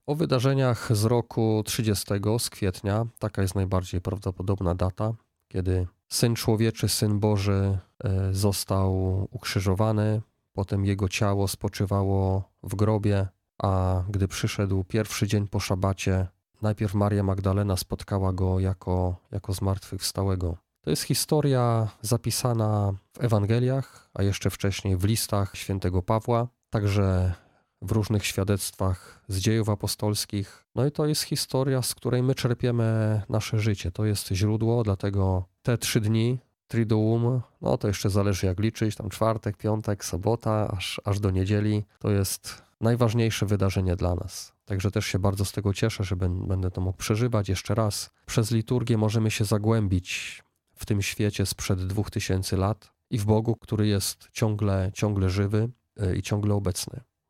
O wydarzeniach z roku 30, z kwietnia, taka jest najbardziej prawdopodobna data, kiedy Syn Człowieczy, Syn Boży został ukrzyżowany, potem Jego ciało spoczywało w grobie, a gdy przyszedł pierwszy dzień po szabacie, najpierw Maria Magdalena spotkała Go jako zmartwychwstałego. To jest historia zapisana w Ewangeliach, a jeszcze wcześniej w listach świętego Pawła, także w różnych świadectwach z dziejów apostolskich. No i to jest historia, z której my czerpiemy nasze życie. To jest źródło, dlatego te 3 dni, Triduum, no to jeszcze zależy jak liczyć, tam czwartek, piątek, sobota, aż do niedzieli, to jest najważniejsze wydarzenie dla nas. Także też się bardzo z tego cieszę, że będę to mógł przeżywać jeszcze raz. Przez liturgię możemy się zagłębić w tym świecie sprzed 2000 lat i w Bogu, który jest ciągle żywy i ciągle obecny.